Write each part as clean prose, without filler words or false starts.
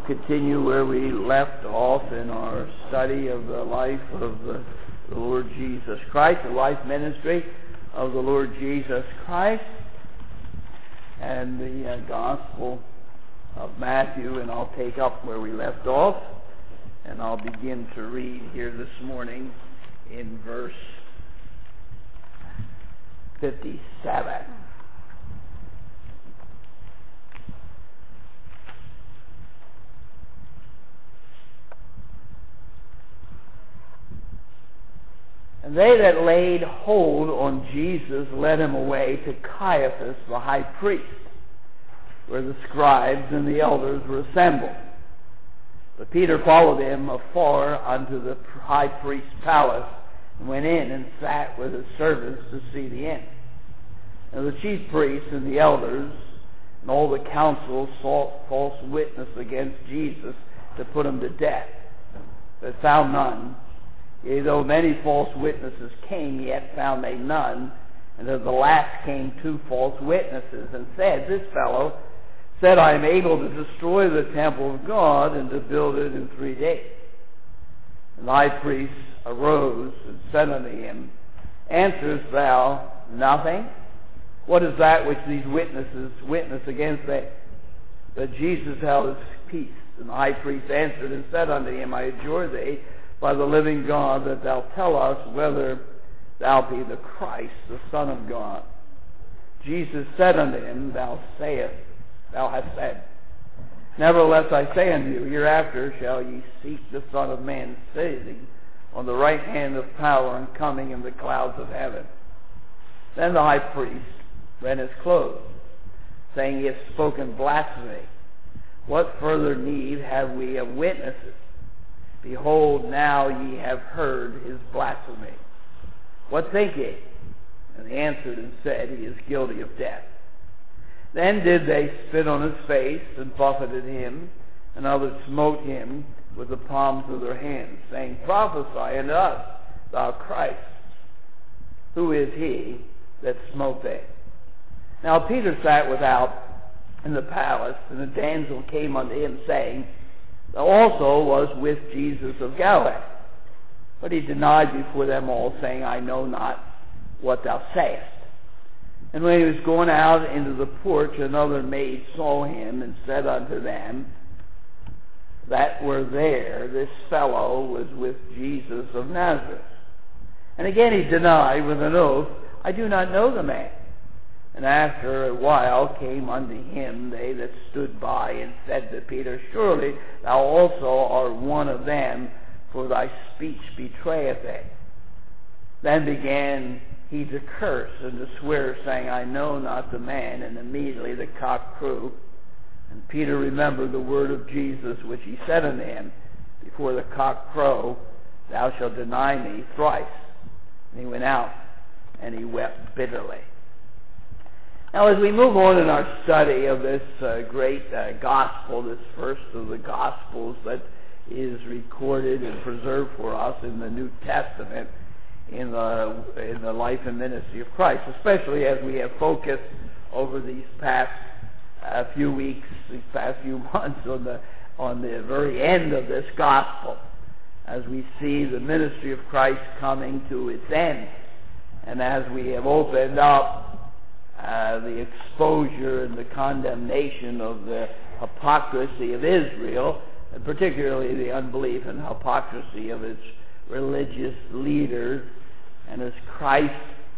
continue where we left off in our study of the life of the Lord Jesus Christ, the life ministry of the Lord Jesus Christ, and the Gospel of Matthew. And I'll take up where we left off, and I'll begin to read here this morning in verse 57. And they that laid hold on Jesus led him away to Caiaphas the high priest, where the scribes and the elders were assembled. But Peter followed him afar unto the high priest's palace, and went in and sat with his servants to see the end. And the chief priests and the elders and all the council sought false witness against Jesus to put him to death, but found none. Yea, though many false witnesses came, yet found they none. And at the last came two false witnesses, and said, This fellow said, I am able to destroy the temple of God and to build it in 3 days. And the high priest arose and said unto him, Answerest thou nothing? What is that which these witnesses witness against thee? But Jesus held his peace. And the high priest answered and said unto him, I adjure thee by the living God, that thou tell us whether thou be the Christ, the Son of God. Jesus said unto him, Thou hast said. Nevertheless I say unto you, hereafter shall ye seek the Son of Man sitting on the right hand of power and coming in the clouds of heaven. Then the high priest rent his clothes, saying, He hath spoken blasphemy. What further need have we of witnesses? Behold, now ye have heard his blasphemy. What think ye? And he answered and said, He is guilty of death. Then did they spit on his face and buffeted him, and others smote him with the palms of their hands, saying, Prophesy unto us, thou Christ. Who is he that smote thee? Now Peter sat without in the palace, and a damsel came unto him, saying, Thou also was with Jesus of Galilee. But he denied before them all, saying, I know not what thou sayest. And when he was going out into the porch, another maid saw him, and said unto them that were there, This fellow was with Jesus of Nazareth. And again he denied with an oath, I do not know the man. And after a while came unto him they that stood by, and said to Peter, Surely thou also art one of them, for thy speech betrayeth thee. Then began he to curse and to swear, saying, I know not the man. And immediately the cock crew. And Peter remembered the word of Jesus, which he said unto him, Before the cock crow, thou shalt deny me thrice. And he went out, and he wept bitterly. Now, as we move on in our study of this great gospel, this first of the gospels that is recorded and preserved for us in the New Testament, in the life and ministry of Christ, especially as we have focused over these past few weeks, these past few months on the very end of this gospel, as we see the ministry of Christ coming to its end, and as we have opened up the exposure and the condemnation of the hypocrisy of Israel, and particularly the unbelief and hypocrisy of its religious leaders, and as Christ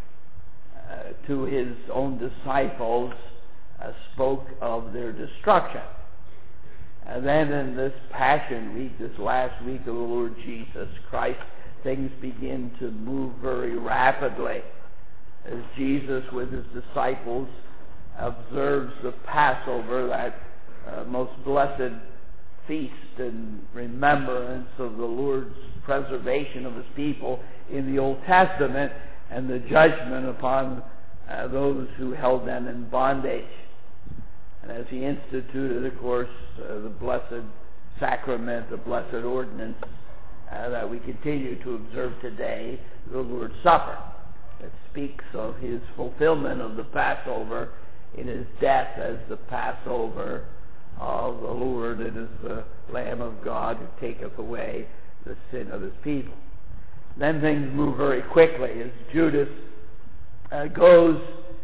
to his own disciples spoke of their destruction. And then in this Passion Week, this last week of the Lord Jesus Christ, things begin to move very rapidly as Jesus with his disciples observes the Passover, that most blessed feast and remembrance of the Lord's preservation of his people in the Old Testament, and the judgment upon those who held them in bondage. And as he instituted, of course, the blessed sacrament, the blessed ordinance that we continue to observe today, the Lord's Supper, that speaks of his fulfillment of the Passover in his death as the Passover of the Lord. It is the Lamb of God who taketh away the sin of his people. Then things move very quickly as Judas goes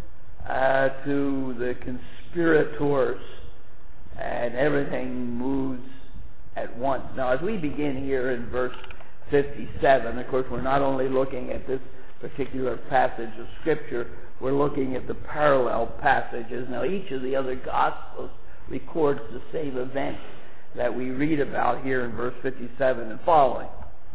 to the conspirators, and everything moves at once. Now, as we begin here in verse 57, of course, we're not only looking at this particular passage of Scripture, we're looking at the parallel passages. Now, each of the other Gospels records the same event that we read about here in verse 57 and following.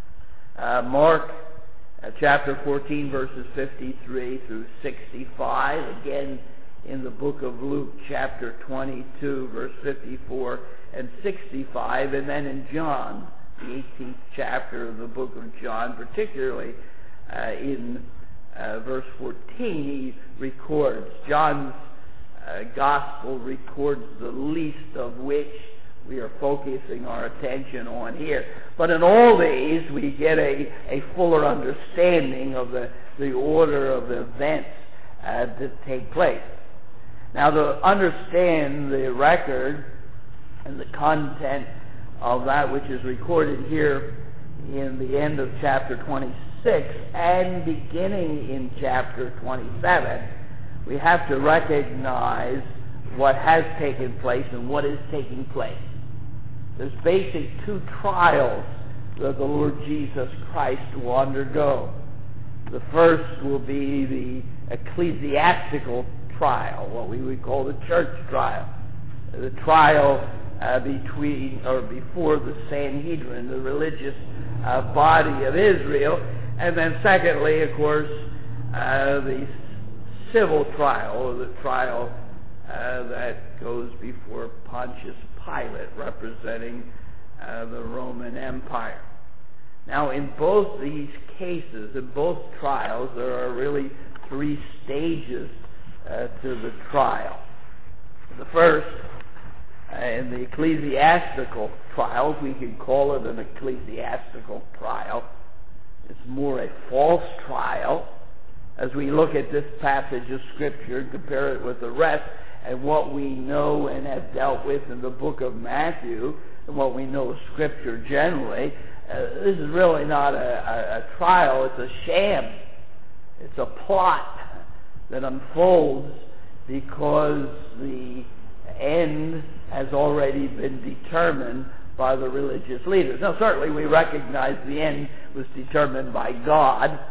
Mark chapter 14, verses 53 through 65. Again, in the book of Luke, chapter 22, verse 54 and 65. And then in John, the 18th chapter of the book of John, particularly in verse 14, he records. John's gospel records the least of which we are focusing our attention on here. But in all these, we get a fuller understanding of the order of the events that take place. Now, to understand the record and the content of that which is recorded here in the end of chapter 26 and beginning in chapter 27, we have to recognize what has taken place and what is taking place. There's basically two trials that the Lord Jesus Christ will undergo. The first will be the ecclesiastical trial, what we would call the church trial. The trial between or before the Sanhedrin, the religious body of Israel. And then secondly, of course, the civil trial, or the trial that goes before Pontius Pilate, representing the Roman Empire. Now, in both these cases, in both trials, there are really three stages to the trial. The first, in the ecclesiastical trial, we can call it an ecclesiastical trial. It's more a false trial. As we look at this passage of Scripture and compare it with the rest, and what we know and have dealt with in the book of Matthew, and what we know of Scripture generally, this is really not a trial. It's a sham. It's a plot that unfolds because the end has already been determined by the religious leaders. Now, certainly we recognize the end was determined by God.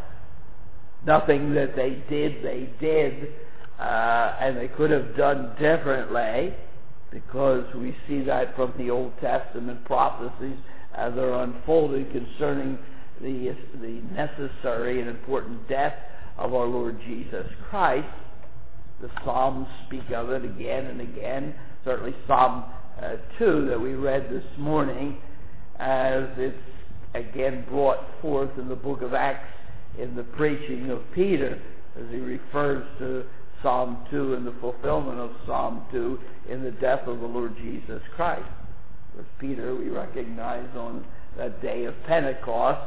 Nothing that they did, and they could have done differently, because we see that from the Old Testament prophecies that are unfolded concerning the necessary and important death of our Lord Jesus Christ. The Psalms speak of it again and again. Certainly Psalm 2 that we read this morning, as it's again brought forth in the book of Acts in the preaching of Peter, as he refers to Psalm 2 and the fulfillment of Psalm 2 in the death of the Lord Jesus Christ. With Peter, we recognize on that day of Pentecost,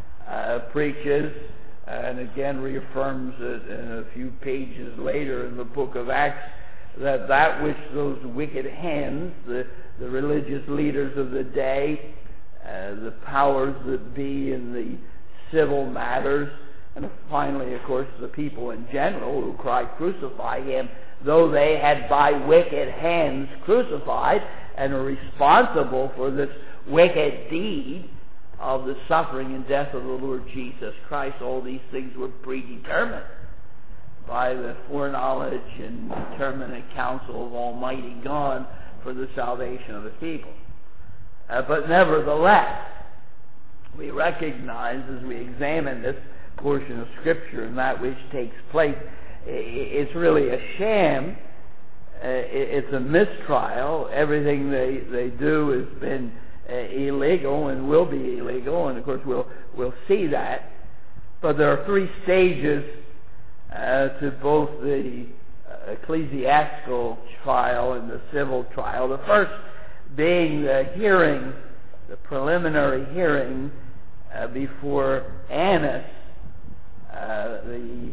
preaches and again reaffirms it in a few pages later in the book of Acts, that which those wicked hands, the religious leaders of the day, the powers that be in the civil matters, and finally, of course, the people in general who cry, "Crucify him," though they had by wicked hands crucified and are responsible for this wicked deed of the suffering and death of the Lord Jesus Christ. All these things were predetermined by the foreknowledge and determinate counsel of Almighty God for the salvation of the people. But nevertheless, we recognize as we examine this portion of Scripture and that which takes place, it's really a sham. It's a mistrial. Everything they do has been illegal and will be illegal, and of course we'll see that. But there are three stages to both the ecclesiastical trial and the civil trial. The first being the hearing, the preliminary hearing before Annas, the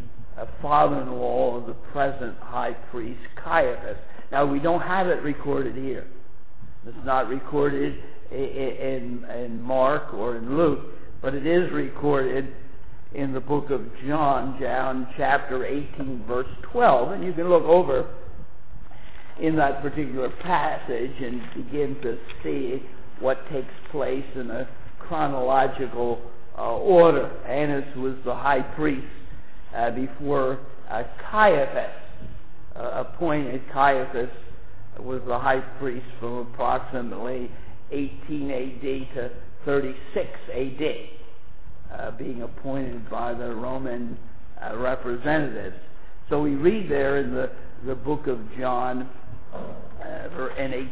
father-in-law of the present high priest Caiaphas. Now, we don't have it recorded here. It's not recorded in Mark or in Luke, but it is recorded in the book of John chapter 18, verse 12. And you can look over in that particular passage and begin to see what takes place in a chronological order. Annas was the high priest before Caiaphas appointed. Caiaphas was the high priest from approximately 18 A.D. to 36 A.D., being appointed by the Roman representatives. So we read there in the book of John in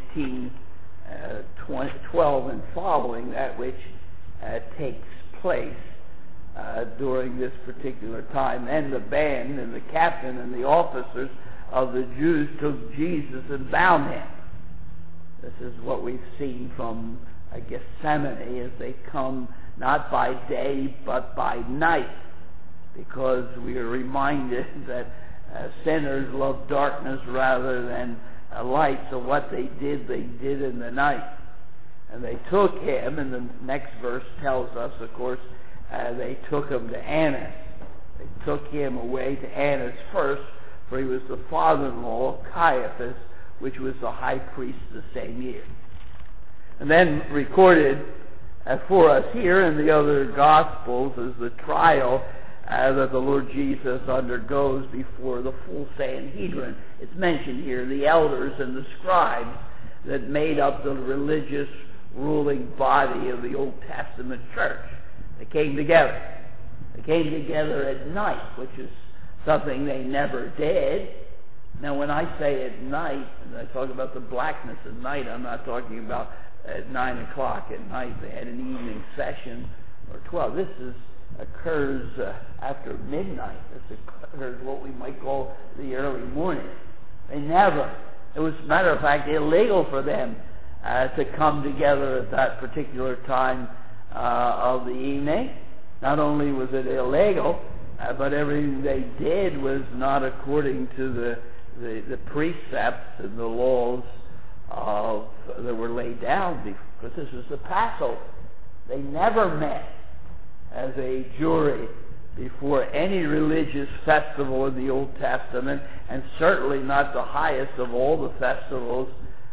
18:12 and following, that which takes place during this particular time. And the band and the captain and the officers of the Jews took Jesus and bound him. This is what we've seen from Gethsemane, as they come not by day but by night, because we are reminded that sinners love darkness rather than light. So what they did in the night. And they took him, and the next verse tells us, of course, they took him to Annas. They took him away to Annas first, for he was the father-in-law of Caiaphas, which was the high priest the same year. And then recorded for us here in the other Gospels is the trial that the Lord Jesus undergoes before the full Sanhedrin. It's mentioned here, the elders and the scribes that made up the religious ruling body of the Old Testament church. They came together. They came together at night, which is something they never did. Now, when I say at night, and I talk about the blackness at night, I'm not talking about at 9 o'clock at night. They had an evening session, or 12. This occurs after midnight. This occurs what we might call the early morning. They never. It was, as a matter of fact, illegal for them to come together at that particular time of the evening. Not only was it illegal, but everything they did was not according to the precepts and the laws that were laid down, because this was the Passover. They never met as a jury before any religious festival in the Old Testament, and certainly not the highest of all the festivals,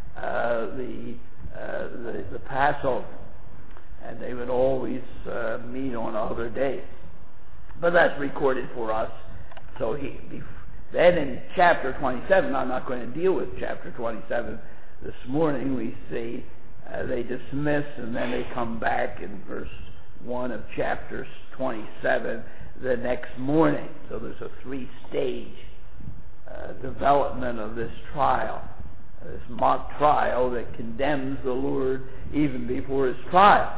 the Passover. And they would always meet on other days. But that's recorded for us. So then in chapter 27, I'm not going to deal with chapter 27 this morning, we see they dismiss, and then they come back in verse 1 of chapter 27 the next morning. So there's a three-stage development of this trial, this mock trial that condemns the Lord even before his trial.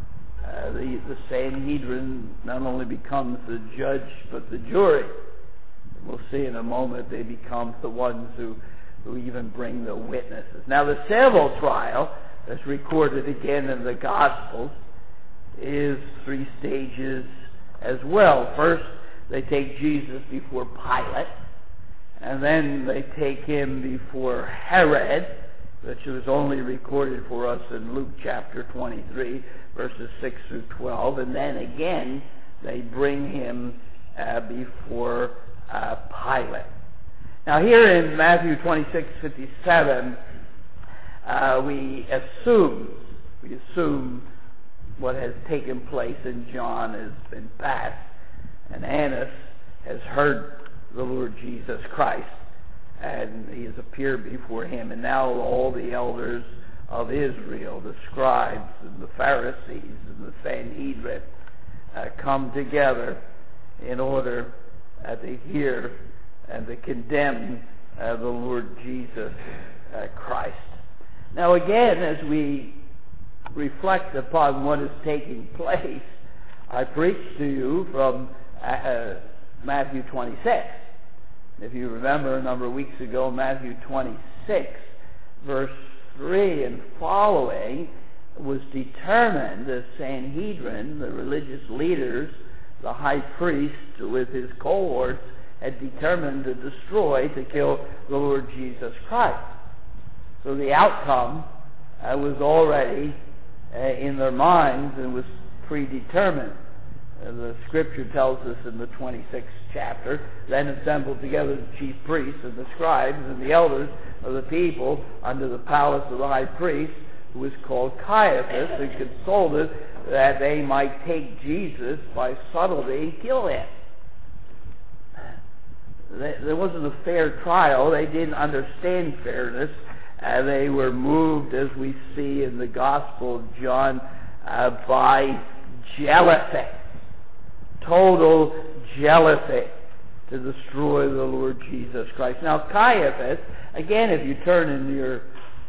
The Sanhedrin not only becomes the judge, but the jury. We'll see in a moment they become the ones who even bring the witnesses. Now, the civil trial, that's recorded again in the Gospels, is three stages as well. First, they take Jesus before Pilate, and then they take him before Herod, which was only recorded for us in Luke chapter 23, verses 6 through 12, and then again they bring him before Pilate. Now here in Matthew 26:57, we assume what has taken place in John has been past, and Annas has heard the Lord Jesus Christ, and he has appeared before him, and now all the elders of Israel, the scribes and the Pharisees and the Sanhedrin, come together in order to hear and to condemn the Lord Jesus Christ. Now again, as we reflect upon what is taking place, I preached to you from Matthew 26. If you remember, a number of weeks ago, Matthew 26, verse 3 and following, was determined, the Sanhedrin, the religious leaders, the high priest with his cohorts, had determined to destroy, to kill the Lord Jesus Christ. So the outcome was already in their minds and was predetermined. The Scripture tells us in the 26th chapter, then assembled together the chief priests and the scribes and the elders of the people under the palace of the high priest, who was called Caiaphas, and consulted that they might take Jesus by subtlety and kill him. There wasn't a fair trial. They didn't understand fairness. They were moved, as we see in the Gospel of John, by jealousy. Total jealousy to destroy the Lord Jesus Christ. Now, Caiaphas, again, if you turn in your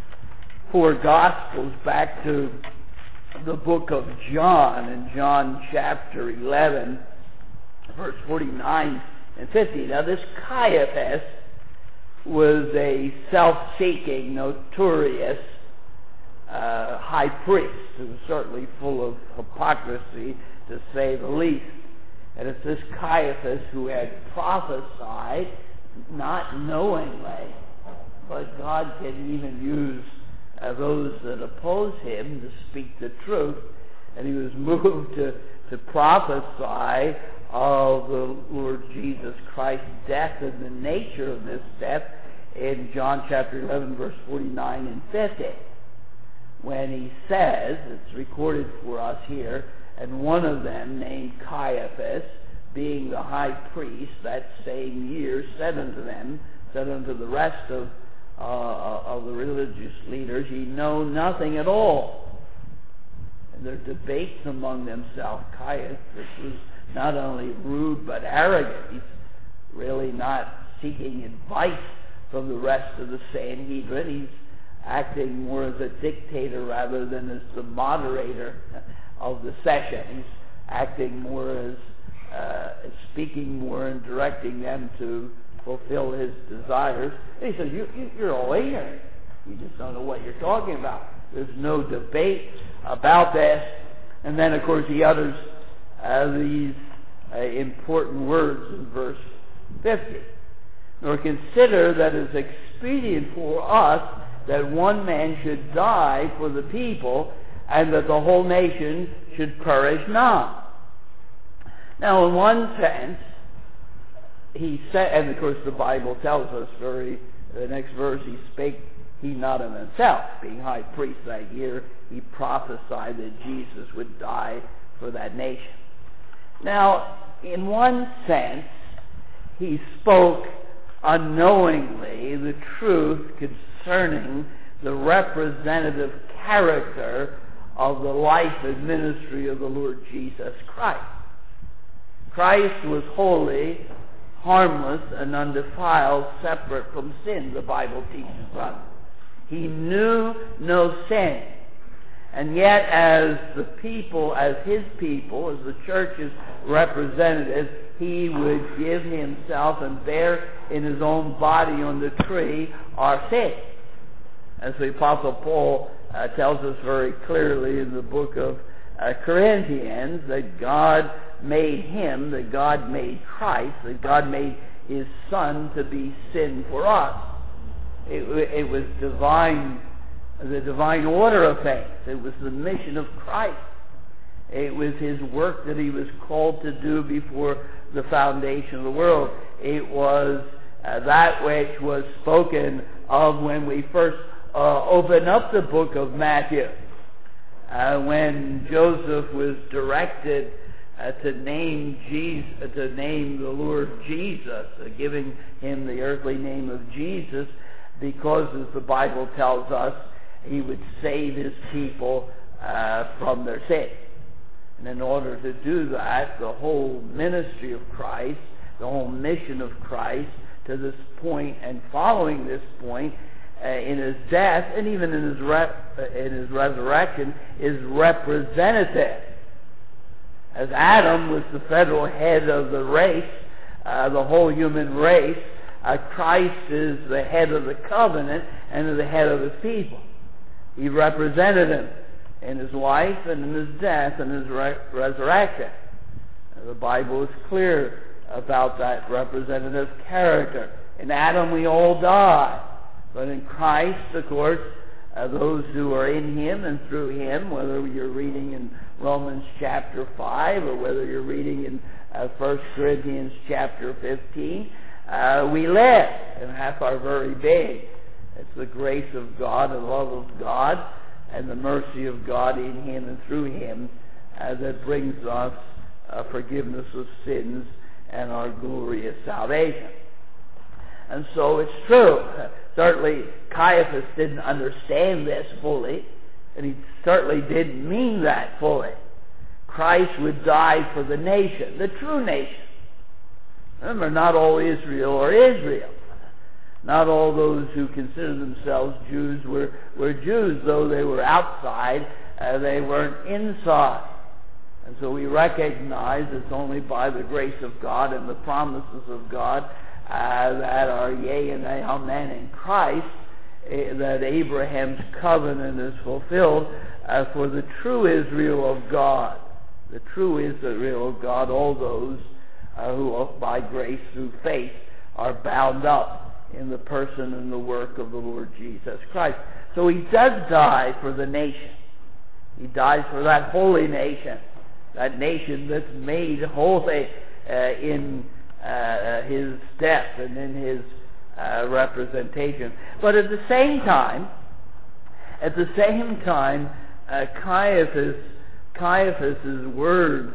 4 Gospels back to the book of John, in John chapter 11, verse 49 and 50. Now, this Caiaphas was a self-seeking, notorious high priest who was certainly full of hypocrisy, to say the least. And it's this Caiaphas who had prophesied, not knowingly, but God can even use those that oppose him to speak the truth. And he was moved to prophesy of the Lord Jesus Christ's death and the nature of this death in John chapter 11, verse 49 and 50. When he says, it's recorded for us here, and one of them, named Caiaphas, being the high priest, that same year, said unto the rest of the religious leaders, ye know nothing at all. And their debates among themselves. Caiaphas was not only rude but arrogant. He's really not seeking advice from the rest of the Sanhedrin. He's acting more as a dictator rather than as the moderator of the session. He's acting more as speaking more and directing them to fulfill his desires. And he says, you're all ignorant. You just don't know what you're talking about. There's no debate about this. And then, of course, he utters these important words in verse 50. Nor consider that it is expedient for us that one man should die for the people, and that the whole nation should perish not. Now, in one sense, he said, and of course the Bible tells us the next verse, he spake he not of himself. Being high priest that year, he prophesied that Jesus would die for that nation. Now, in one sense, he spoke unknowingly the truth concerning the representative character of the life and ministry of the Lord Jesus Christ. Christ was holy, harmless, and undefiled, separate from sin, the Bible teaches us. He knew no sin. And yet, as the people, as his people, as the church's representatives, he would give himself and bear in his own body on the tree our sin. As the Apostle Paul tells us very clearly in the book of Corinthians, that God made him, that God made Christ, that God made his Son to be sin for us. It was divine, the divine order of things. It was the mission of Christ. It was his work that he was called to do before the foundation of the world. It was that which was spoken of when we first opened up the book of Matthew. When Joseph was directed to name the Lord Jesus, giving him the earthly name of Jesus, because, as the Bible tells us, he would save his people from their sins. And in order to do that, the whole ministry of Christ, the whole mission of Christ, to this point and following this point, in his death and even in his resurrection, is representative. As Adam was the federal head of the race, the whole human race, Christ is the head of the covenant and the head of his people. He represented him in his life and in his death and his resurrection. The Bible is clear about that representative character. In Adam we all die, but in Christ, of course, those who are in him and through him, whether you're reading in Romans chapter 5 or whether you're reading in 1 Corinthians chapter 15, we live and have our very being. It's the grace of God and love of God and the mercy of God in him and through him that brings us forgiveness of sins and our glorious salvation. And so it's true. Certainly Caiaphas didn't understand this fully, and he certainly didn't mean that fully. Christ would die for the nation, the true nation. Remember, not all Israel are Israel. Not all those who consider themselves Jews were Jews, though they were outside, they weren't inside. And so we recognize it's only by the grace of God and the promises of God that are yea and amen in Christ, that Abraham's covenant is fulfilled for the true Israel of God. The true Israel of God, all those who by grace through faith are bound up in the person and the work of the Lord Jesus Christ. So he does die for the nation. He dies for that holy nation, that nation that's made holy in his death and in his representation. But at the same time, Caiaphas's words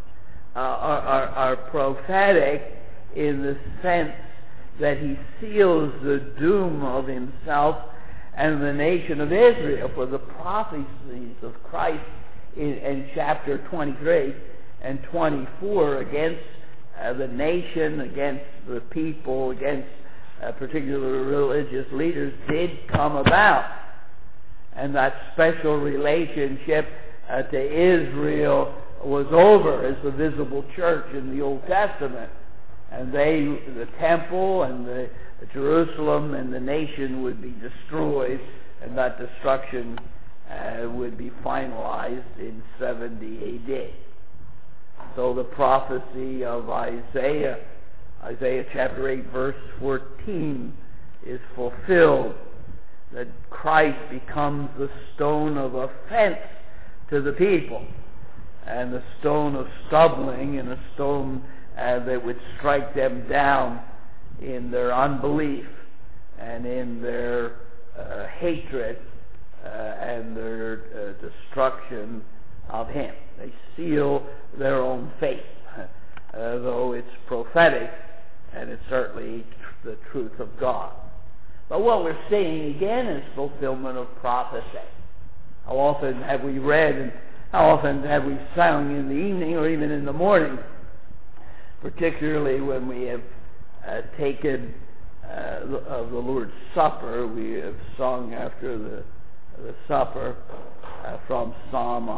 are prophetic in the sense that he seals the doom of himself and the nation of Israel. For the prophecies of Christ in chapter 23 and 24 against the nation, against the people, against particular religious leaders did come about. And that special relationship to Israel was over as the visible church in the Old Testament. And the temple and the Jerusalem and the nation would be destroyed, and that destruction would be finalized in 70 AD. So the prophecy of Isaiah chapter 8 verse 14 is fulfilled, that Christ becomes the stone of offense to the people, and the stone of stumbling, and a stone that would strike them down in their unbelief and in their hatred and their destruction of him. They seal their own faith, though it's prophetic and it's certainly the truth of God. But what we're seeing again is fulfillment of prophecy. How often have we read and how often have we sung in the evening or even in the morning, particularly when we have taken of the Lord's Supper, we have sung after the supper from Psalm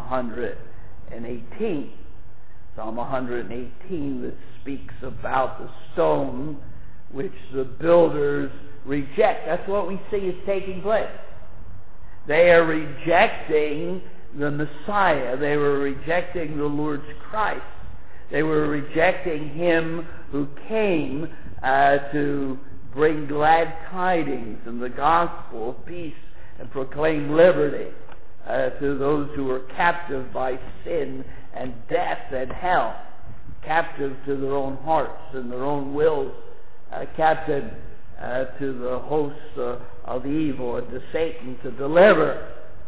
118. Psalm 118 that speaks about the stone which the builders reject. That's what we see is taking place. They are rejecting the Messiah. They were rejecting the Lord's Christ. They were rejecting him who came to bring glad tidings and the gospel of peace and proclaim liberty to those who were captive by sin and death and hell, captive to their own hearts and their own wills, captive to the hosts of evil and to Satan to deliver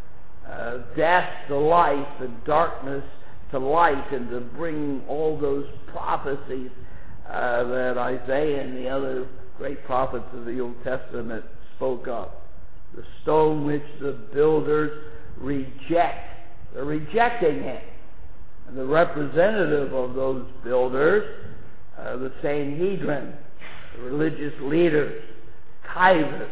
death to life and darkness to light, and to bring all those prophecies that Isaiah and the other great prophets of the Old Testament spoke of. The stone which the builders reject. They're rejecting him. And the representative of those builders, the Sanhedrin, the religious leaders, Caiaphas,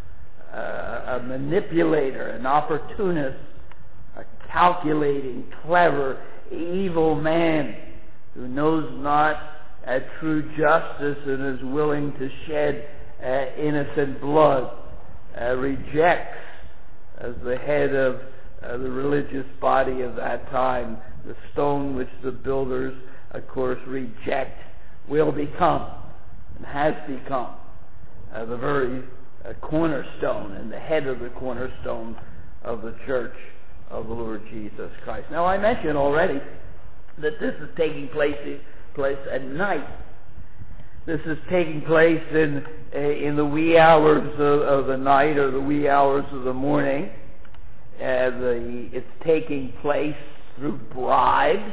a manipulator, an opportunist, a calculating, clever, evil man who knows not true justice and is willing to shed innocent blood, rejects as the head of the religious body of that time the stone which the builders, of course, reject, will become and has become the very cornerstone and the head of the cornerstone of the church of the Lord Jesus Christ. Now, I mentioned already that this is taking place at night. This is taking place in the wee hours of the night or the wee hours of the morning. It's taking place through bribes.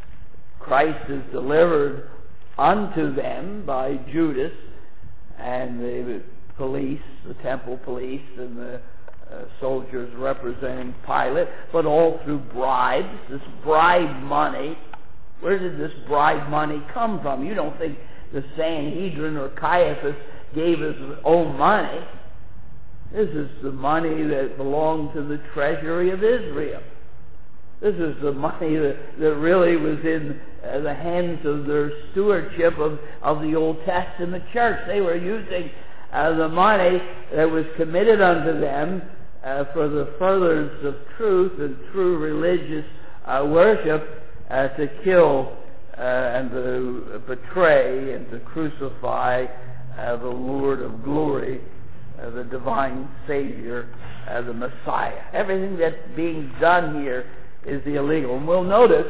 Christ is delivered unto them by Judas and the police, the temple police, and the soldiers representing Pilate, but all through bribes. This bribe money, where did this bribe money come from? You don't think the Sanhedrin or Caiaphas gave his own money. This is the money that belonged to the treasury of Israel. This is the money that really was in the hands of their stewardship of the Old Testament church. They were using the money that was committed unto them for the furtherance of truth and true religious worship to kill and to betray and to crucify the Lord of glory, the divine Savior, the Messiah. Everything that's being done here is illegal. And we'll notice,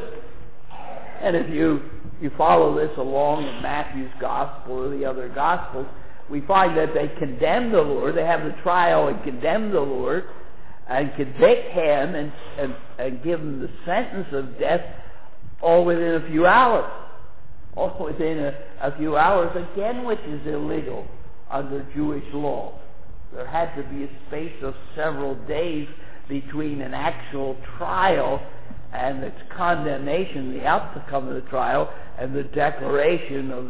and if you follow this along in Matthew's Gospel or the other Gospels, we find that they condemn the Lord. They have the trial and condemn the Lord and convict him and give him the sentence of death all within a few hours. All within a few hours, again, which is illegal under Jewish law. There had to be a space of several days between an actual trial and its condemnation, the outcome of the trial, and the declaration of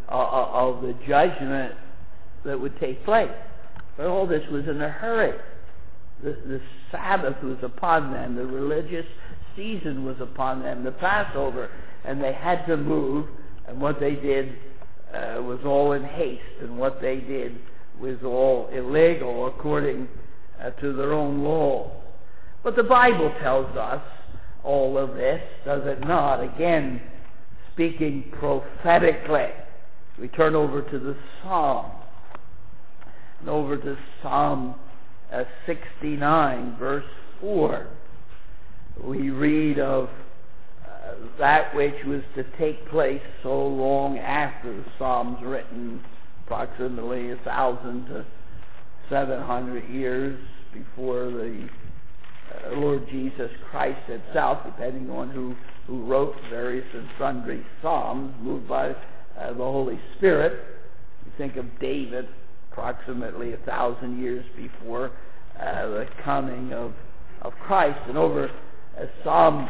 the judgment that would take place. But all this was in a hurry. The Sabbath was upon them. The religious season was upon them. The Passover. And they had to move. And what they did was all in haste. And what they did was all illegal according to their own law. But the Bible tells us all of this, does it not? Again, speaking prophetically. We turn over to the Psalm. And over to Psalm 69, verse 4. We read of that which was to take place so long after the Psalms written, approximately 1,000 to 700 years before the Lord Jesus Christ himself, depending on who wrote various and sundry psalms, moved by the Holy Spirit. You think of David, approximately 1,000 years before the coming of Christ. And over Psalm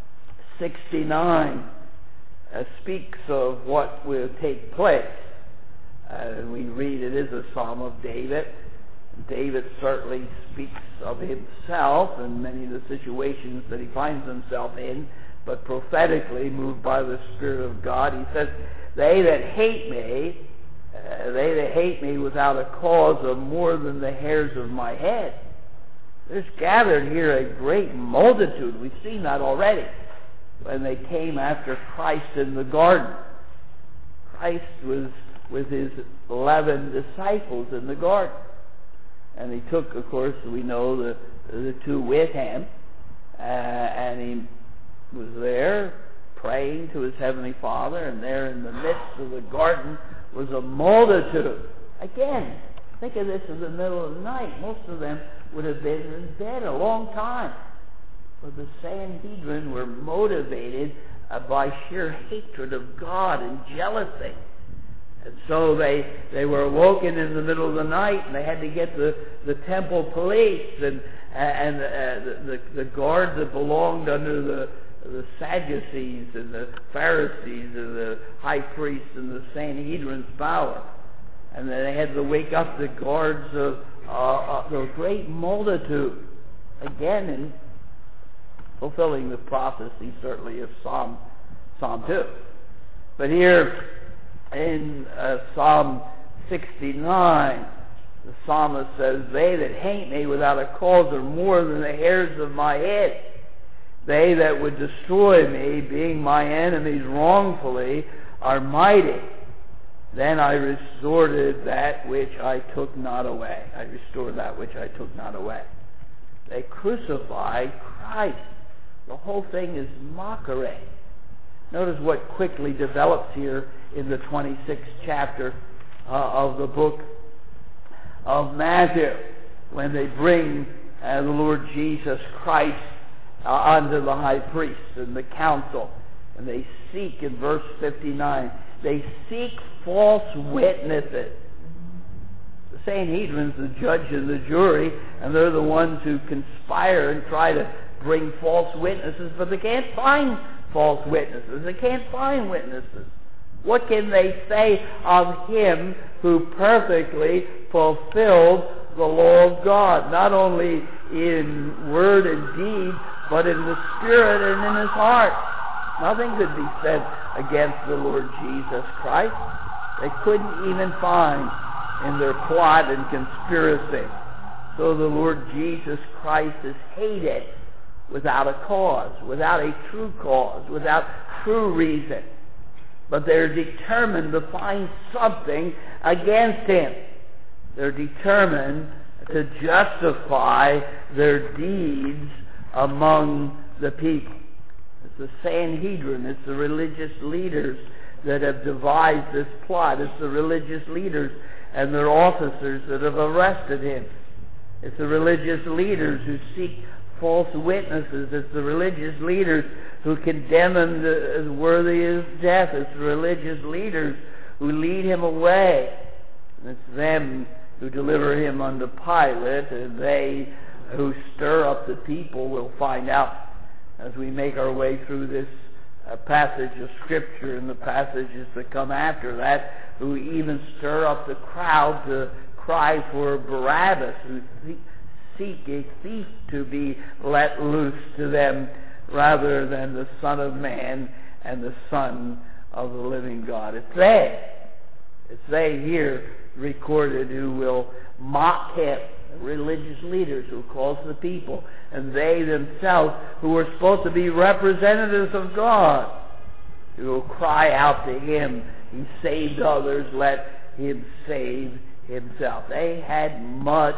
69 speaks of what will take place. We read it is a psalm of David. David certainly speaks of himself and many of the situations that he finds himself in, but prophetically, moved by the Spirit of God, he says, they that hate me without a cause are more than the hairs of my head. There's gathered here a great multitude. We've seen that already when they came after Christ in the garden. Christ was with his 11 disciples in the garden. And he took, of course, we know, the two with him. And he was there praying to his heavenly Father. And there in the midst of the garden was a multitude. Again, think of this in the middle of the night. Most of them would have been in bed a long time. But the Sanhedrin were motivated by sheer hatred of God and jealousy. And so they were awoken in the middle of the night, and they had to get the temple police and the guard that belonged under the Sadducees and the Pharisees and the high priests and the Sanhedrin's power. And then they had to wake up the guards of the great multitude. Again, in fulfilling the prophecy, certainly, of Psalm 2. But here in Psalm 69, the psalmist says, they that hate me without a cause are more than the hairs of my head. They that would destroy me, being my enemies wrongfully, are mighty. Then I restored that which I took not away. I restored that which I took not away. They crucify Christ. The whole thing is mockery. Notice what quickly develops here in the 26th chapter of the book of Matthew, when they bring the Lord Jesus Christ unto the high priest and the council. And they seek, in verse 59, they seek false witnesses. The Sanhedrin's the judge and the jury, and they're the ones who conspire and try to bring false witnesses, but they can't find false witnesses. They can't find witnesses. What can they say of him who perfectly fulfilled the law of God, not only in word and deed, but in the spirit and in his heart? Nothing could be said against the Lord Jesus Christ. They couldn't even find in their plot and conspiracy. So the Lord Jesus Christ is hated without a cause, without a true cause, without true reason. But they're determined to find something against him. They're determined to justify their deeds among the people. It's the Sanhedrin, it's the religious leaders that have devised this plot. It's the religious leaders and their officers that have arrested him. It's the religious leaders who seek false witnesses. It's the religious leaders who condemn him as worthy of death. It's the religious leaders who lead him away. And it's them who deliver him unto Pilate, and they who stir up the people. We'll find out as we make our way through this passage of Scripture and the passages that come after that, who even stir up the crowd to cry for Barabbas, who seek a thief to be let loose to them rather than the Son of Man and the Son of the living God. It's they here recorded who will mock him, religious leaders who calls the people, and they themselves who are supposed to be representatives of God, who will cry out to him, he saved others, let him save himself. They had much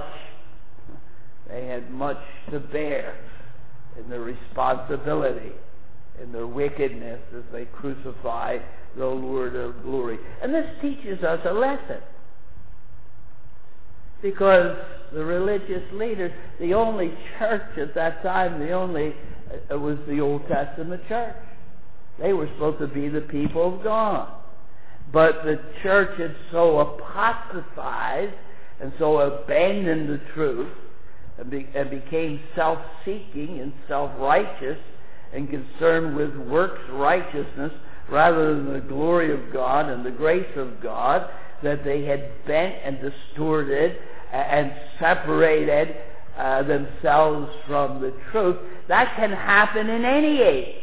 to bear in their responsibility, in their wickedness as they crucify the Lord of glory. And this teaches us a lesson. Because the religious leaders, the only church at that time, was the Old Testament church. They were supposed to be the people of God. But the church had so apostatized and so abandoned the truth and became self-seeking and self-righteous and concerned with works righteousness rather than the glory of God and the grace of God, that they had bent and distorted and separated themselves from the truth. That can happen in any age.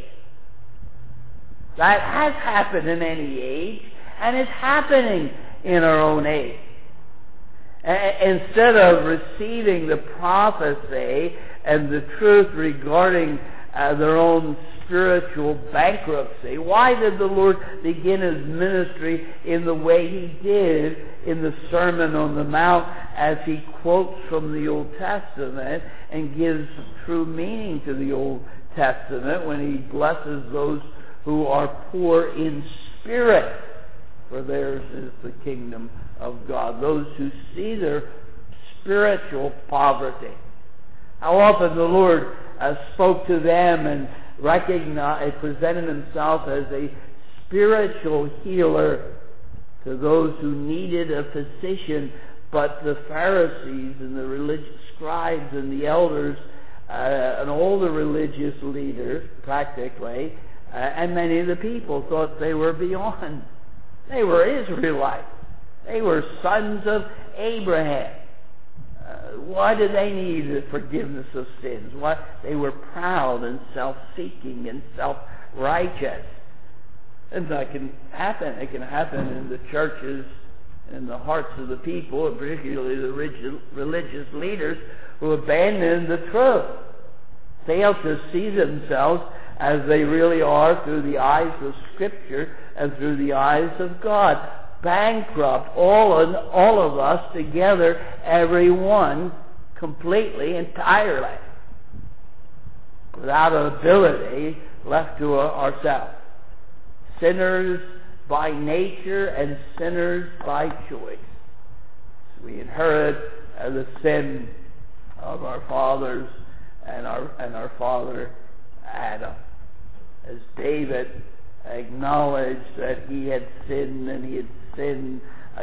That has happened in any age, and it's happening in our own age. Instead of receiving the prophecy and the truth regarding their own spiritual bankruptcy, why did the Lord begin his ministry in the way he did in the Sermon on the Mount, as he quotes from the Old Testament and gives true meaning to the Old Testament when he blesses those who are poor in spirit, for theirs is the kingdom of God. Those who see their spiritual poverty. How often the Lord spoke to them and presented himself as a spiritual healer to those who needed a physician, but the Pharisees and the religious scribes and the elders and all the religious leaders, practically, and many of the people thought they were beyond. They were Israelites. They were sons of Abraham. Why did they need the forgiveness of sins? Why? They were proud and self-seeking and self-righteous. And that can happen. It can happen in the churches, in the hearts of the people, and particularly the religious leaders who abandon the truth. Fail to see themselves as they really are through the eyes of Scripture and through the eyes of God. Bankrupt, all of us together, everyone, completely, entirely. without an ability, left to ourselves. Sinners by nature and sinners by choice. So we inherit the sin of our fathers and our father Adam. As David acknowledged that he had sinned, and he had sinned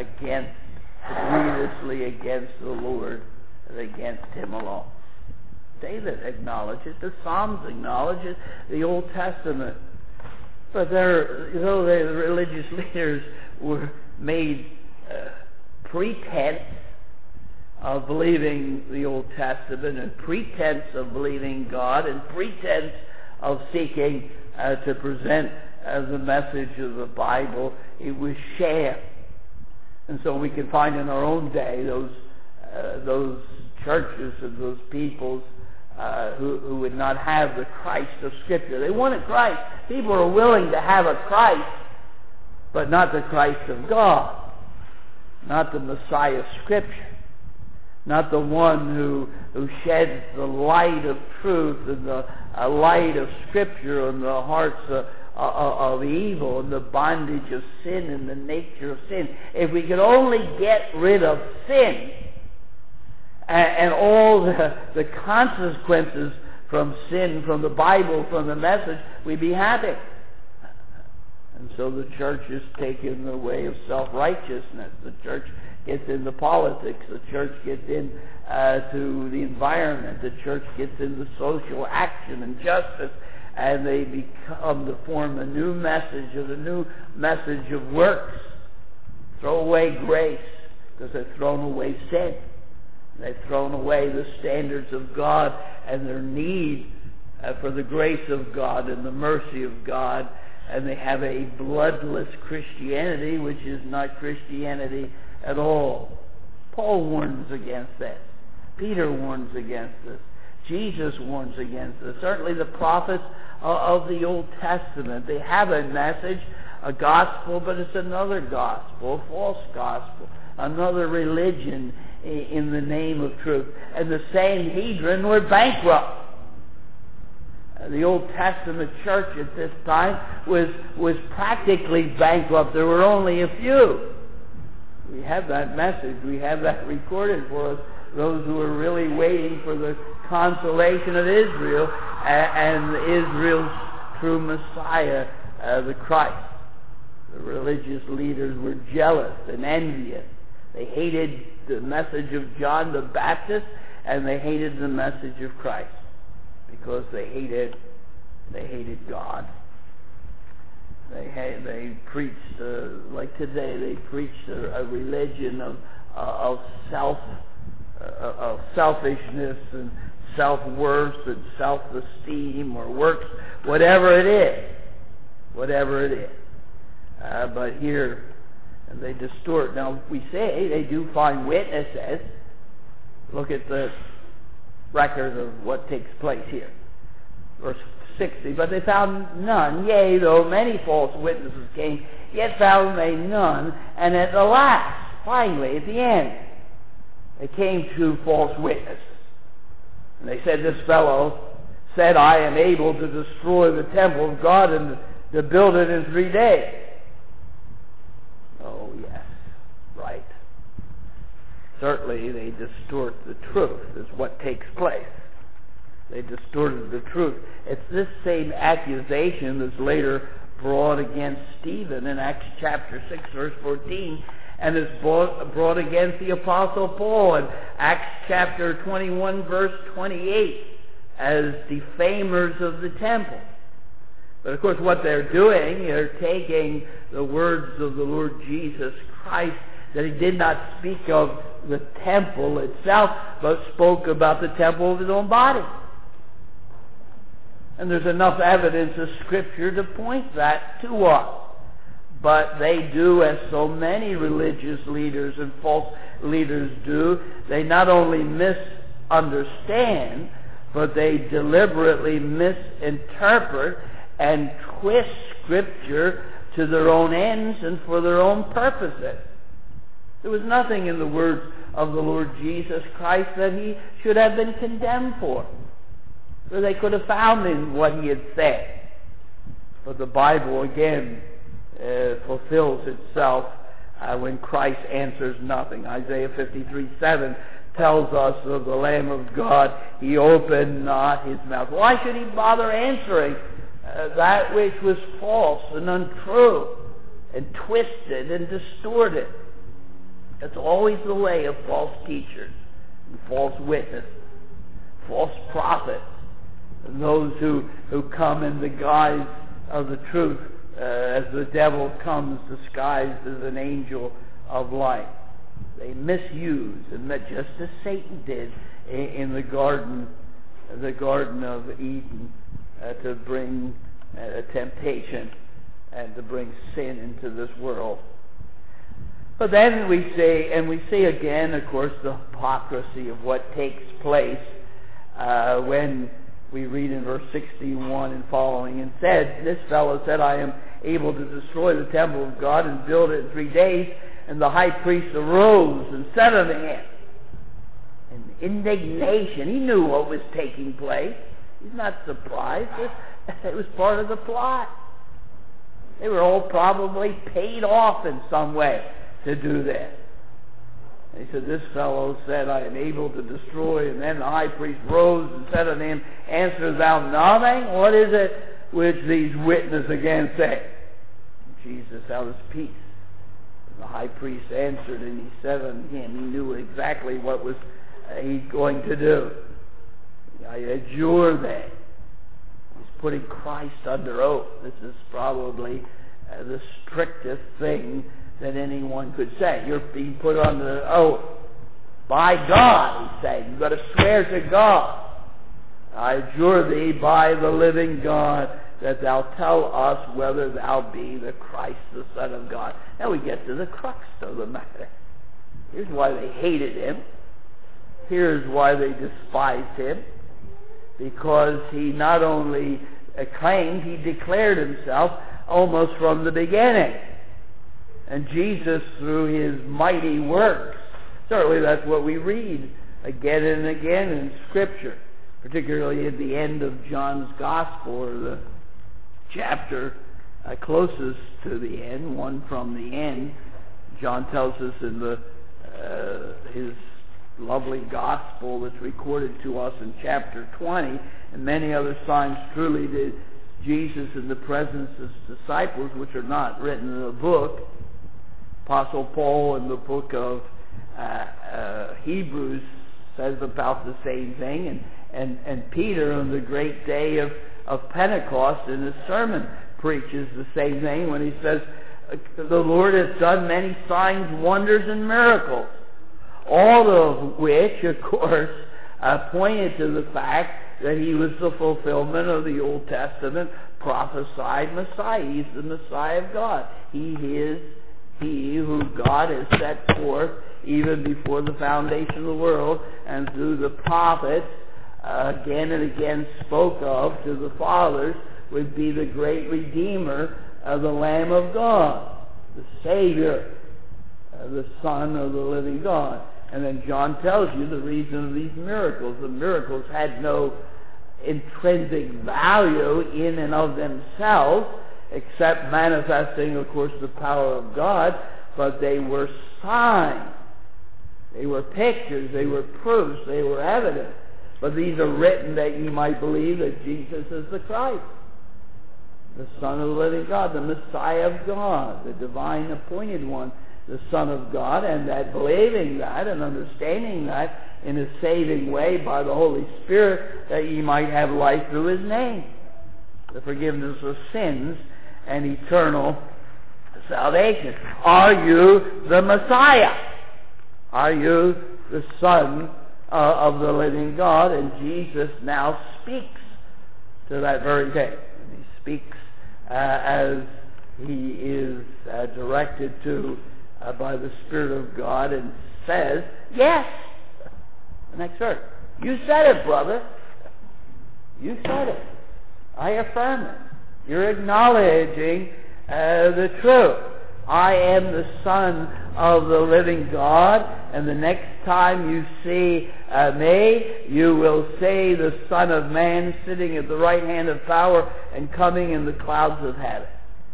grievously against the Lord and against him alone. David acknowledged it. The Psalms acknowledge it. The Old Testament. But though the religious leaders were made pretense of believing the Old Testament, and pretense of believing God, and pretense of seeking to present the message of the Bible, it was sham. And so we can find in our own day those churches and those peoples who would not have the Christ of Scripture. They wanted Christ. People are willing to have a Christ, but not the Christ of God, not the Messiah of Scripture, not the one who sheds the light of truth and the light of Scripture on the hearts of evil and the bondage of sin and the nature of sin. If we could only get rid of sin and all the consequences from sin, from the Bible, from the message, we'd be happy. And so the church is taking the way of self-righteousness. The church gets into politics. The church gets into the environment. The church gets into social action and justice. And they become to form a new message, or the new message of works. Throw away grace, because they've thrown away sin. They've thrown away the standards of God and their need for the grace of God and the mercy of God. And they have a bloodless Christianity, which is not Christianity at all. Paul warns against this. Peter warns against this. Jesus warns against this. Certainly the prophets of the Old Testament, they have a message, a gospel, but it's another gospel, a false gospel, another religion in the name of truth. And the Sanhedrin were bankrupt. The Old Testament church at this time was practically bankrupt. There were only a few. We have that message. We have that recorded for us. Those who were really waiting for the consolation of Israel and Israel's true Messiah, the Christ. The religious leaders were jealous and envious. They hated the message of John the Baptist, and they hated the message of Christ, because they hated God. They preached, like today, they preached a religion of selfishness and self-worth and self-esteem or works, whatever it is. But here, they distort. Now, we say they do find witnesses. Look at the record of what takes place here. Verse 60, but they found none, yea, though many false witnesses came, yet found they none. And at the last, finally, at the end, they came to false witnesses. And they said, this fellow said, I am able to destroy the temple of God and to build it in 3 days. Oh, yes, right. Certainly, they distort the truth, is what takes place. They distorted the truth. It's this same accusation that's later brought against Stephen in Acts chapter 6, verse 14, and is brought against the Apostle Paul in Acts chapter 21, verse 28, as defamers of the temple. But of course, what they're doing, they're taking the words of the Lord Jesus Christ, that he did not speak of the temple itself, but spoke about the temple of his own body. And there's enough evidence of Scripture to point that to us. But they do, as so many religious leaders and false leaders do, they not only misunderstand, but they deliberately misinterpret and twist Scripture to their own ends and for their own purposes. There was nothing in the words of the Lord Jesus Christ that he should have been condemned for. So they could have found in what he had said. But the Bible, again, fulfills itself when Christ answers nothing. Isaiah 53:7 tells us of the Lamb of God, he opened not his mouth. Why should he bother answering that which was false and untrue and twisted and distorted? That's always the way of false teachers and false witnesses, false prophets, and those who come in the guise of the truth as the devil comes disguised as an angel of light. They misuse, and that just as Satan did in the Garden of Eden, to bring temptation and to bring sin into this world. But then we see again, of course, the hypocrisy of what takes place when we read in verse 61 and following, and this fellow said, I am able to destroy the temple of God and build it in 3 days. And the high priest arose and said unto him, in indignation, he knew what was taking place. He's not surprised. It was part of the plot. They were all probably paid off in some way to do that. And he said, this fellow said, I am able to destroy. And then the high priest rose and said unto him, answerest thou nothing? What is it which these witnesses again say? And Jesus held his peace. And the high priest answered, and he said unto him, he knew exactly what was he going to do. I adjure thee. He's putting Christ under oath. This is probably the strictest thing that anyone could say. You're being put under oath by God, he's saying. You've got to swear to God. I adjure thee by the living God that thou tell us whether thou be the Christ, the Son of God. Now we get to the crux of the matter. Here's why they hated him. Here's why they despised him. Because he not only claimed, he declared himself almost from the beginning. And Jesus, through his mighty works, certainly that's what we read again and again in Scripture, particularly at the end of John's Gospel, or the chapter closest to the end, one from the end. John tells us in his lovely Gospel that's recorded to us in chapter 20, and many other signs truly did Jesus in the presence of his disciples, which are not written in a book. Apostle Paul in the book of Hebrews says about the same thing, and Peter on the great day of Pentecost in his sermon preaches the same thing when he says, the Lord has done many signs, wonders, and miracles, all of which, of course, pointed to the fact that he was the fulfillment of the Old Testament prophesied Messiah. He's the Messiah of God. He is he who God has set forth even before the foundation of the world, and through the prophets again and again spoke of to the fathers, would be the great Redeemer of the Lamb of God, the Savior, the Son of the living God. And then John tells you the reason of these miracles. The miracles had no intrinsic value in and of themselves, except manifesting, of course, the power of God, but they were signs. They were pictures, they were proofs, they were evidence. But these are written that you might believe that Jesus is the Christ, the Son of the living God, the Messiah of God, the divine appointed one, the Son of God, and that believing that and understanding that in a saving way by the Holy Spirit, that ye might have life through his name, the forgiveness of sins and eternal salvation. Are you the Messiah? Are you the Son of the living God? And Jesus now speaks to that very thing. He speaks as he is directed to by the Spirit of God, and says, yes. The next verse. You said it, brother. You said it. I affirm it. You're acknowledging the truth. I am the Son of the living God. And the next time you see me, you will see the Son of Man sitting at the right hand of power and coming in the clouds of heaven.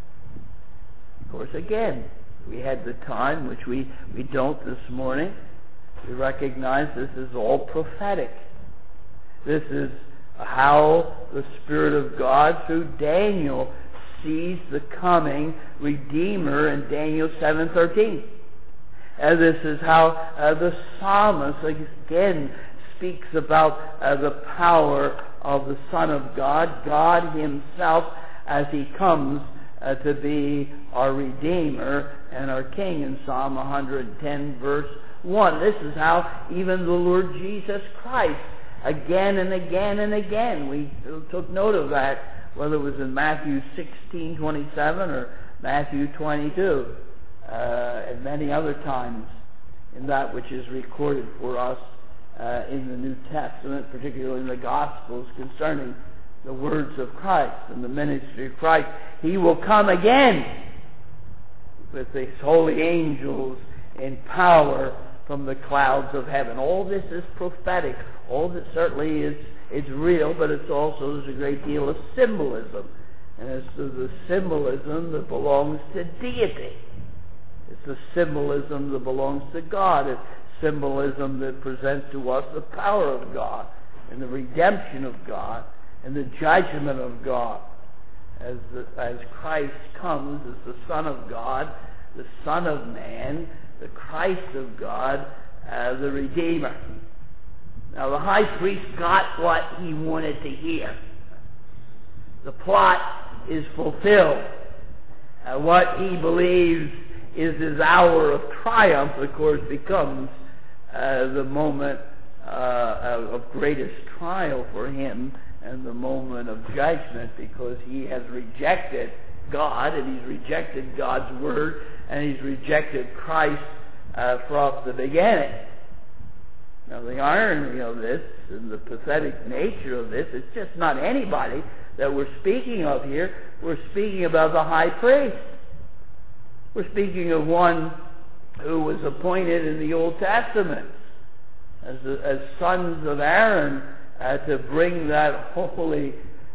Of course, again, we had the time, which we don't this morning. We recognize this is all prophetic. This is how the Spirit of God, through Daniel, sees the coming Redeemer in Daniel 7:13. This is how the psalmist again speaks about the power of the Son of God, God Himself, as He comes to be our Redeemer and our King in Psalm 110 verse 1. This is how even the Lord Jesus Christ, again and again and again, we took note of that, whether it was in Matthew 16:27 or Matthew 22, and many other times in that which is recorded for us in the New Testament, particularly in the Gospels, concerning the words of Christ and the ministry of Christ. He will come again with His holy angels in power from the clouds of heaven. All this is prophetic. All this certainly is real, but it's also, there's a great deal of symbolism. And it's the symbolism that belongs to deity. It's the symbolism that belongs to God. It's symbolism that presents to us the power of God and the redemption of God and the judgment of God. As Christ comes as the Son of God, the Son of Man, the Christ of God, the Redeemer. Now the high priest got what he wanted to hear. The plot is fulfilled. What he believes is his hour of triumph, of course, becomes the moment of greatest trial for him and the moment of judgment, because he has rejected God, and he's rejected God's Word, and he's rejected Christ from the beginning. Now the irony of this and the pathetic nature of this, it's just not anybody that we're speaking of here. We're speaking about the high priest. We're speaking of one who was appointed in the Old Testament as sons of Aaron to bring that holy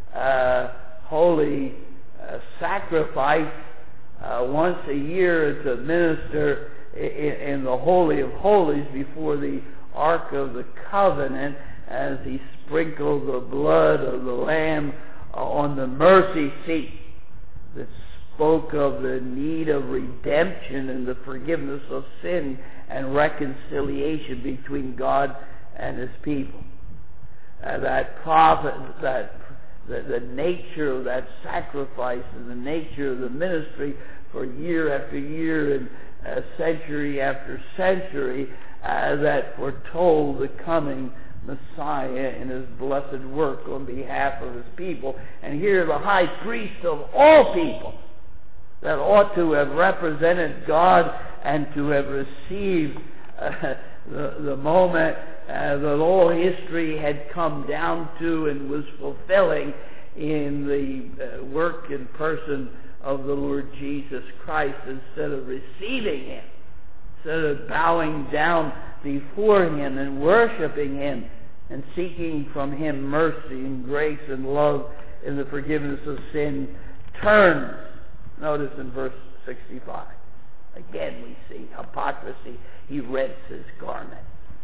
sacrifice once a year, to minister in the Holy of Holies before the Ark of the Covenant, as he sprinkled the blood of the Lamb on the mercy seat that spoke of the need of redemption and the forgiveness of sin and reconciliation between God and His people. That prophet, the nature of that sacrifice and the nature of the ministry for year after year and century after century, that foretold the coming Messiah and His blessed work on behalf of His people. And here the high priest of all people, that ought to have represented God and to have received the moment that all history had come down to and was fulfilling in the work and person of the Lord Jesus Christ, instead of receiving Him, instead of bowing down before Him and worshiping Him and seeking from Him mercy and grace and love in the forgiveness of sin, turns. Notice in verse 65. Again we see hypocrisy. He rents his garment.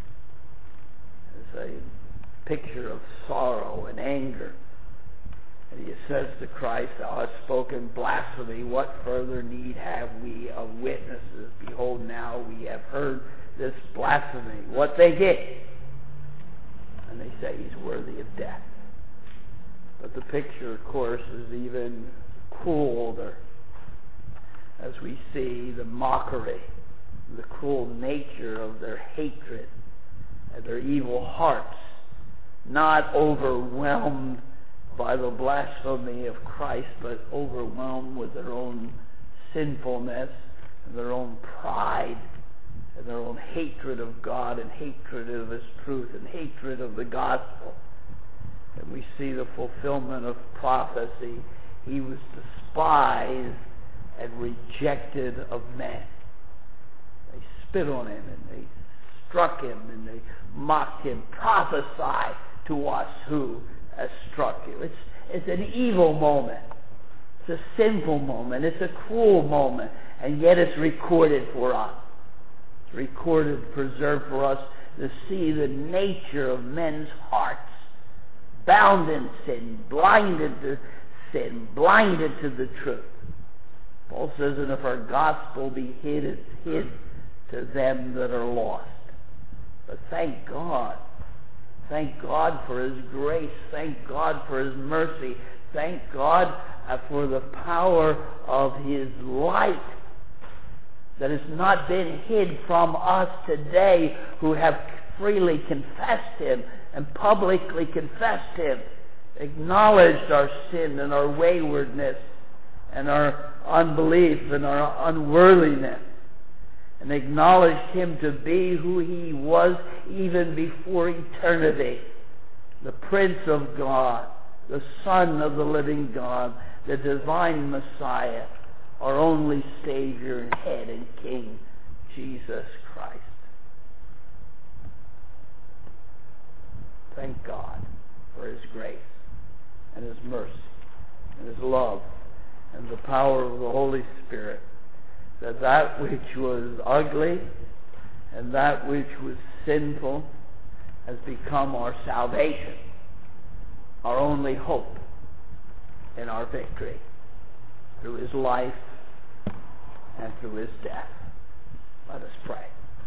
It's a picture of sorrow and anger. And he says to Christ, "Thou hast spoken blasphemy. What further need have we of witnesses? Behold, now we have heard this blasphemy." What they did. And they say he's worthy of death. But the picture, of course, is even crueler as we see the mockery, the cruel nature of their hatred and their evil hearts, not overwhelmed by the blasphemy of Christ, but overwhelmed with their own sinfulness and their own pride and their own hatred of God and hatred of His truth and hatred of the gospel. And we see the fulfillment of prophecy. He was despised and rejected of men. They spit on him, and they struck him, and they mocked him. Prophesy to us who has struck you. It's an evil moment. It's a sinful moment. It's a cruel moment. And yet it's recorded for us. It's recorded, preserved for us to see the nature of men's hearts. Bound in sin, blinded to sin, blinded to the truth. Paul says, and if our gospel be hid, it's hid to them that are lost. But thank God. Thank God for His grace. Thank God for His mercy. Thank God for the power of His light that has not been hid from us today who have freely confessed Him and publicly confessed Him, acknowledged our sin and our waywardness and our unbelief and our unworthiness, and acknowledged Him to be who He was even before eternity, the Prince of God, the Son of the living God, the divine Messiah, our only Savior and Head and King, Jesus Christ. Thank God for His grace and His mercy and His love and the power of the Holy Spirit, that which was ugly and that which was sinful has become our salvation, our only hope in our victory through His life and through His death. Let us pray.